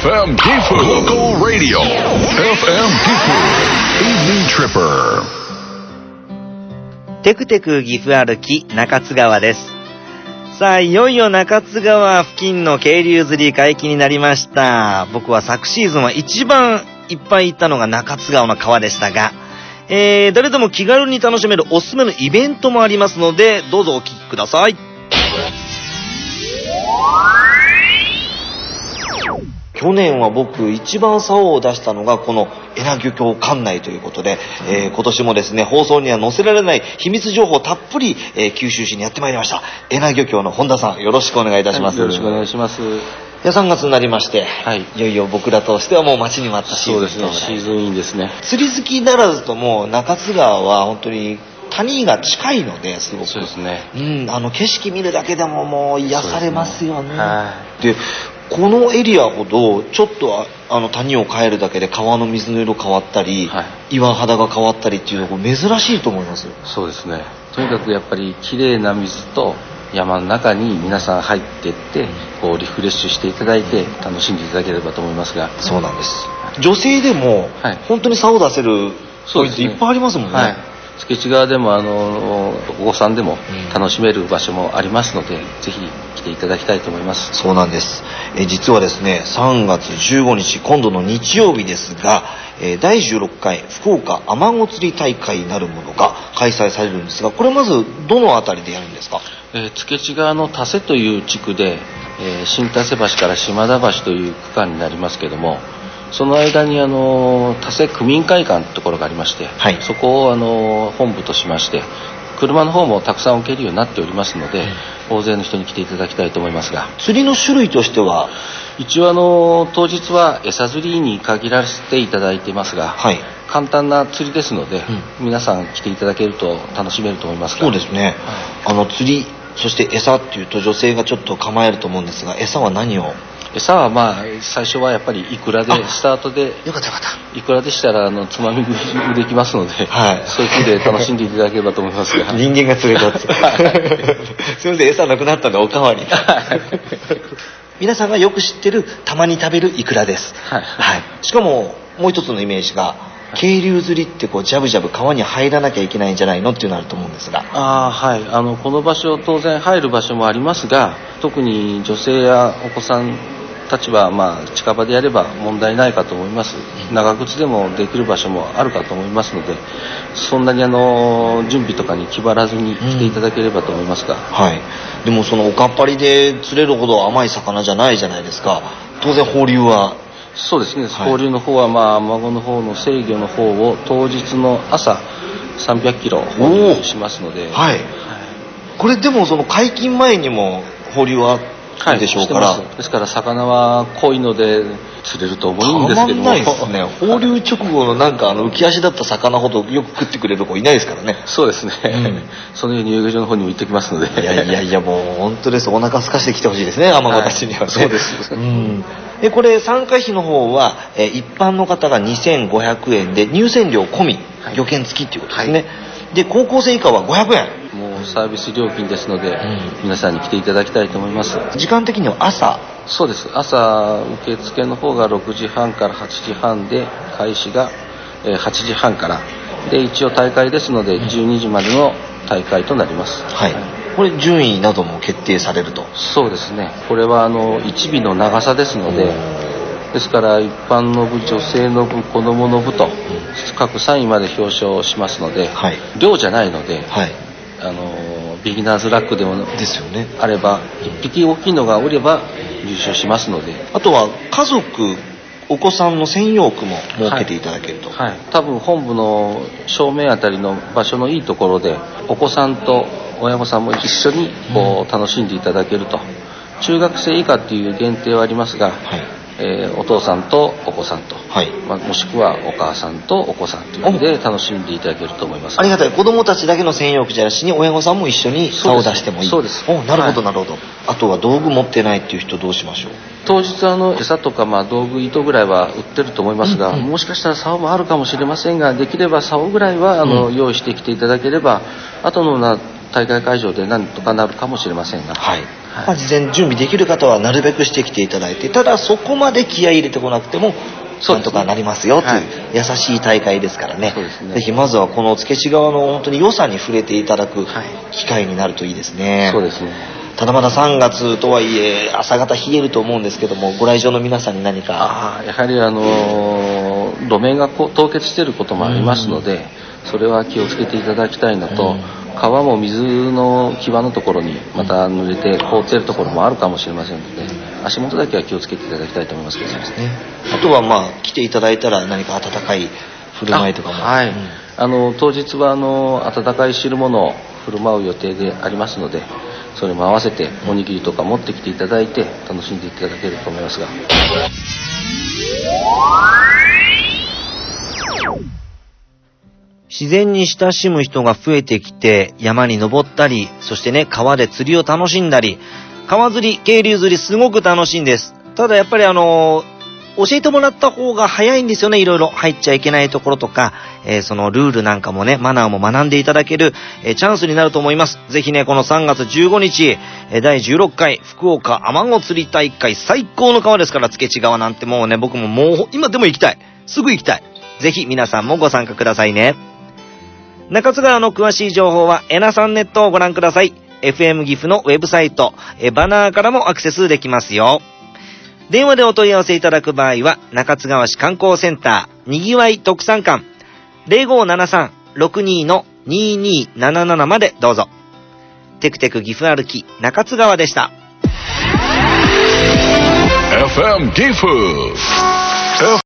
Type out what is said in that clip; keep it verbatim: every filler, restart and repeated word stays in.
エフエム Gifu Local Radio エフエム Gifu Evening Tripper。 テクテク岐阜歩き中津川です。さあ、いよいよ中津川付近の渓流釣り解禁になりました。僕は昨シーズンは一番いっぱい行ったのが中津川の川でしたが、えー、誰でも気軽に楽しめるおすすめのイベントもありますので、どうぞお聞きください。去年は僕一番竿を出したのがこの恵那漁協管内ということで、えー、今年もですね、放送には載せられない秘密情報をたっぷり、えー、九州市にやってまいりました。恵那漁協の本田さん、よろしくお願いいたします。 はい、よろしくお願いします。 いや、さんがつになりまして、はい、いよいよ僕らとしてはもう待ちに待ったシーズン。 そうですね、シーズンいいんですね。 釣り好きならずとも中津川は本当に谷が近いので、すごくそうですね、 うん、あの景色見るだけでももう癒されますよね。で、 はい、 このエリアほどちょっと あ, あの谷を変えるだけで川の水の色変わったり、はい、岩肌が変わったりっていうのが珍しいと思います。 そうですね、とにかくやっぱり綺麗な水と山の中に皆さん入っていってこうリフレッシュしていただいて楽しんでいただければと思いますが。 そうなんです。女性でも本当に竿を出せるポイントいっぱいありますもんね。はい、 付地川でもあのお子さんでも楽しめる場所もありますので、うん、ぜひ来ていただきたいと思います。 そうなんです。え実はですね、さんがつじゅうごにち、今度の日曜日ですが、えだいじゅうろっかい福岡アマゴ釣り大会なるものが開催されるんですが、これまずどのあたりでやるんですか？ えー、付地川の田瀬という地区で、えー、新田瀬橋から島田橋という区間になりますけども、その間にあの田瀬区民会館というところがありまして、はい、そこをあの本部としまして車の方もたくさん置けるようになっておりますので、うん、大勢の人に来ていただきたいと思いますが。 釣りの種類としては一応あの当日は餌釣りに限らせていただいていますが、はい、簡単な釣りですので、うん、皆さん来ていただけると楽しめると思いますが。 そうですね、はい、あの釣りそして餌っていうと女性がちょっと構えると思うんですが、餌は何を？ 餌はまあ最初はやっぱりイクラでスタートで、 よかったよかった。 イクラでしたらあのつまみ食いできますので、はい、そういう風で楽しんでいただければと思いますが。 人間が釣れたってすいません、餌なくなったんでおかわり皆さんがよく知ってるたまに食べるイクラです、はいはい、しかももう一つのイメージが渓流釣りってこうジャブジャブ川に入らなきゃいけないんじゃないのっていうのあると思うんですが。 あ、はい、あのこの場所当然入る場所もありますが、特に女性やお子さんたちはまあ近場でやれば問題ないかと思います。長靴でもできる場所もあるかと思いますので、そんなにあの準備とかに気張らずに来ていただければと思いますが、うん、 はい。でもそのおかっぱりで釣れるほど甘い魚じゃないじゃないですか。当然放流は。 そうですね、放流の方はまあ孫の方の制御の方を当日の朝さんびゃっキロ放流しますので、はい、はい、 これでもその解禁前にも放流ははい、でしょうから、 ですから魚は濃いので釣れると思うんですけども、 たまんないですね。放流直後のなんかあの浮き足だった魚ほどよく食ってくれる子いないですからね。 そうですね、うん、そのように遊漁場の方にも行ってきますので。 いやいやいや、もう本当です。お腹空かしてきてほしいですね、アマゴたちにはね、はい、 そうです、うん、 でこれ参加費の方は、え一般の方がにせんごひゃくえんで入船料込み、はい、漁券付きっていうことですね、はい、で高校生以下はごひゃくえん、 もうサービス料金ですので、うん、皆さんに来ていただきたいと思います。 時間的には朝？ そうです、朝受付の方がろくじはんからはちじはんで、開始がはちじはんからで、一応大会ですのでじゅうにじまでの大会となります、うん、はい。 これ順位なども決定されると？ そうですね、これはあのいち尾の長さですので、ですから一般の部、女性の部、子供の部と各さんいまで表彰しますので、はい、量じゃないので、はい、あのビギナーズラックでもですよね、あればいっぴき大きいのがおれば優勝しますので、 あとは家族お子さんの専用区も設けていただけると、 はいはい、多分本部の正面あたりの場所のいいところでお子さんと親御さんも一緒にこう楽しんでいただけると、中学生以下っていう限定はありますが、はい、えー、お父さんとお子さんと、はい、まあ、もしくはお母さんとお子さんというので楽しんでいただけると思います。 ありがたい。子供たちだけの専用区じゃなしに親御さんも一緒に竿を出してもいい。 そうです。 お、なるほどなるほど、はい、あとは道具持ってないっていう人どうしましょう？ 当日あの餌とかまあ道具糸ぐらいは売ってると思いますが、うんうん、もしかしたら竿もあるかもしれませんが、できれば竿ぐらいはあの、うん、用意してきていただければ、後のな大会会場でなんとかなるかもしれませんが、 はい、はい、まあ、事前準備できる方はなるべくしてきていただいて、ただそこまで気合い入れてこなくてもなんとかなりますよという優しい大会ですからね、はい、ぜひまずはこの付地川の本当に良さに触れていただく機会になるといいですね。 そうですね。 ただまださんがつとはいえ朝方冷えると思うんですけども、ご来場の皆さんに何か。 あやはりあのー、路面がこう凍結していることもありますので、それは気をつけていただきたいのと、川も水の際のところにまた濡れて凍っているところもあるかもしれませんので、足元だけは気をつけていただきたいと思いますけどね。 あとはまあ来ていただいたら何か温かい振る舞いとかも。 はい、うん、あの当日はあの温かい汁物を振る舞う予定でありますので、それも合わせておにぎりとか持ってきていただいて楽しんでいただけると思いますが。 自然に親しむ人が増えてきて、山に登ったり、そしてね、川で釣りを楽しんだり、川釣り、渓流釣りすごく楽しいんです。ただやっぱりあのー、教えてもらった方が早いんですよね。いろいろ入っちゃいけないところとか、えー、そのルールなんかもね、マナーも学んでいただける、えー、チャンスになると思います。ぜひね、このさんがつじゅうごにち、えー、だいじゅうろっかい福岡アマゴ釣り大会、最高の川ですから、付地川なんてもうね、僕ももう今でも行きたい。すぐ行きたい。ぜひ皆さんもご参加くださいね。中津川の詳しい情報はエナさんネットをご覧ください。エフエム 岐阜のウェブサイト、えバナーからもアクセスできますよ。電話でお問い合わせいただく場合は、中津川市観光センター、にぎわい特産館、ゼロごーななさん ろくにー にーにーなななな までどうぞ。テクテク岐阜歩き、中津川でした。 エフエム 岐阜